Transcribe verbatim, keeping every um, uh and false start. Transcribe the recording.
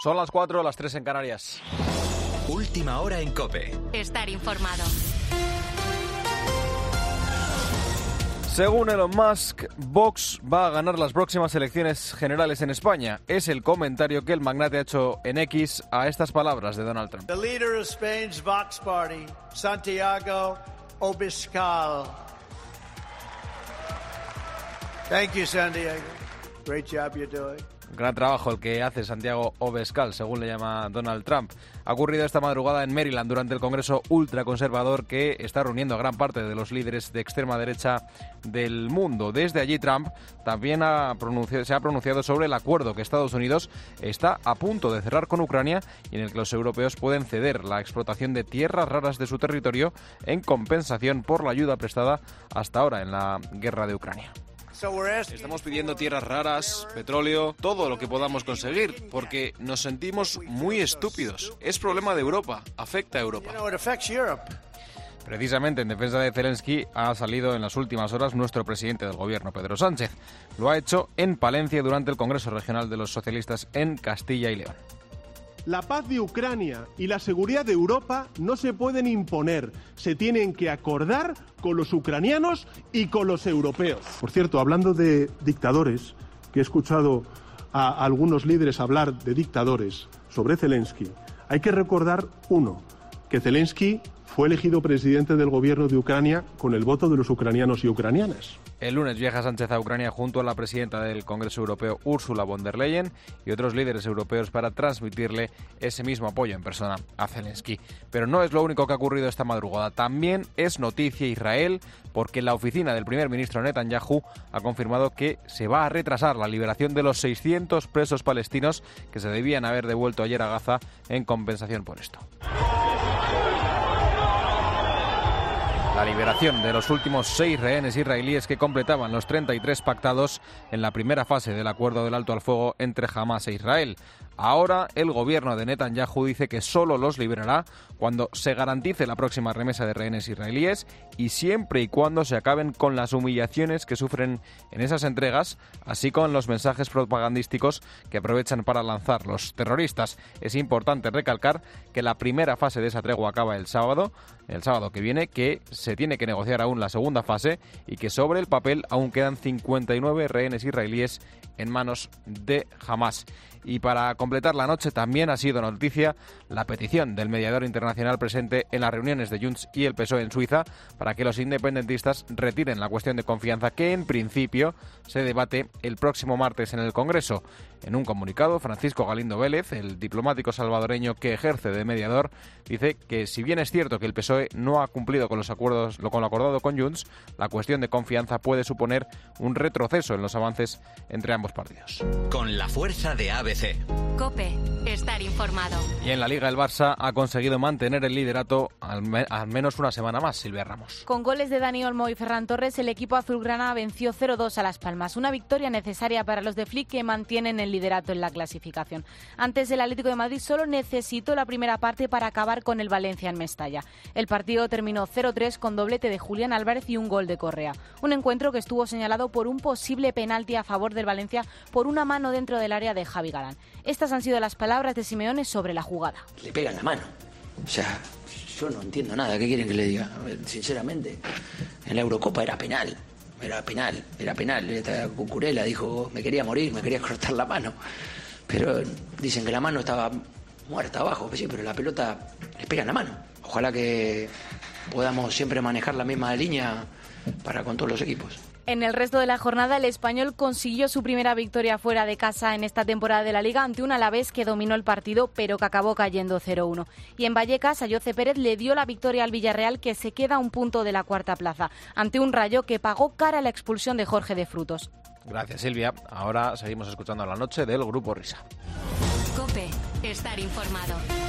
Son las cuatro, las tres en Canarias. Última hora en COPE. Estar informado. Según Elon Musk, Vox va a ganar las próximas elecciones generales en España. Es el comentario que el magnate ha hecho en X a estas palabras de Donald Trump. The leader of Spain's Vox Party, Santiago Abascal. Thank you, Santiago. Great job you're doing. Gran trabajo el que hace Santiago Abascal, según le llama Donald Trump. Ha ocurrido esta madrugada en Maryland durante el Congreso ultraconservador que está reuniendo a gran parte de los líderes de extrema derecha del mundo. Desde allí Trump también ha pronunciado, se ha pronunciado sobre el acuerdo que Estados Unidos está a punto de cerrar con Ucrania y en el que los europeos pueden ceder la explotación de tierras raras de su territorio en compensación por la ayuda prestada hasta ahora en la guerra de Ucrania. Estamos pidiendo tierras raras, petróleo, todo lo que podamos conseguir, porque nos sentimos muy estúpidos. Es problema de Europa, afecta a Europa. Precisamente en defensa de Zelensky ha salido en las últimas horas nuestro presidente del gobierno, Pedro Sánchez. Lo ha hecho en Palencia durante el Congreso Regional de los Socialistas en Castilla y León. La paz de Ucrania y la seguridad de Europa no se pueden imponer, se tienen que acordar con los ucranianos y con los europeos. Por cierto, hablando de dictadores, que he escuchado a algunos líderes hablar de dictadores sobre Zelensky, hay que recordar, uno, que Zelensky fue elegido presidente del gobierno de Ucrania con el voto de los ucranianos y ucranianas. El lunes viaja Sánchez a Ucrania junto a la presidenta del Congreso Europeo, Ursula von der Leyen, y otros líderes europeos para transmitirle ese mismo apoyo en persona a Zelensky. Pero no es lo único que ha ocurrido esta madrugada. También es noticia Israel, porque la oficina del primer ministro Netanyahu ha confirmado que se va a retrasar la liberación de los seiscientos presos palestinos que se debían haber devuelto ayer a Gaza en compensación por esto. La liberación de los últimos seis rehenes israelíes que completaban los treinta y tres pactados en la primera fase del acuerdo del alto al fuego entre Hamás e Israel. Ahora el gobierno de Netanyahu dice que solo los liberará cuando se garantice la próxima remesa de rehenes israelíes y siempre y cuando se acaben con las humillaciones que sufren en esas entregas, así como los mensajes propagandísticos que aprovechan para lanzar los terroristas. Es importante recalcar que la primera fase de esa tregua acaba el sábado, el sábado que viene, que se tiene que negociar aún la segunda fase y que sobre el papel aún quedan cincuenta y nueve rehenes israelíes en manos de Hamás. Y para completar la noche también ha sido noticia la petición del mediador internacional presente en las reuniones de Junts y el P S O E en Suiza para que los independentistas retiren la cuestión de confianza que en principio se debate el próximo martes en el Congreso. En un comunicado, Francisco Galindo Vélez, el diplomático salvadoreño que ejerce de mediador, dice que si bien es cierto que el P S O E no ha cumplido con los acuerdos, con lo acordado con Junts, la cuestión de confianza puede suponer un retroceso en los avances entre ambos partidos. Con la fuerza de A B C. COPE. Estar informado. Y en la Liga el Barça ha conseguido mantener el liderato al, me- al menos una semana más, Silvia Ramos. Con goles de Dani Olmo y Ferran Torres, el equipo azulgrana venció cero dos a Las Palmas. Una victoria necesaria para los de Flick que mantienen el liderato en la clasificación. Antes, el Atlético de Madrid solo necesitó la primera parte para acabar con el Valencia en Mestalla. El partido terminó cero tres con doblete de Julián Álvarez y un gol de Correa. Un encuentro que estuvo señalado por un posible penalti a favor del Valencia por una mano dentro del área de Javi Galán. Estas han sido las palabras de Simeone sobre la jugada. Le pegan la mano. O sea, yo no entiendo nada. ¿Qué quieren que le diga? A ver, sinceramente, en la Eurocopa era penal. Era penal, era penal. Cucurella dijo, me quería morir, me quería cortar la mano. Pero dicen que la mano estaba muerta abajo. Sí, pero la pelota les pega en la mano. Ojalá que podamos siempre manejar la misma línea para con todos los equipos. En el resto de la jornada, el Español consiguió su primera victoria fuera de casa en esta temporada de la Liga ante un Alavés que dominó el partido, pero que acabó cayendo cero uno. Y en Vallecas, Ayoce Pérez le dio la victoria al Villarreal, que se queda a un punto de la cuarta plaza, ante un Rayo que pagó cara la expulsión de Jorge de Frutos. Gracias, Silvia. Ahora seguimos escuchando la noche del Grupo Risa. COPE. Estar informado.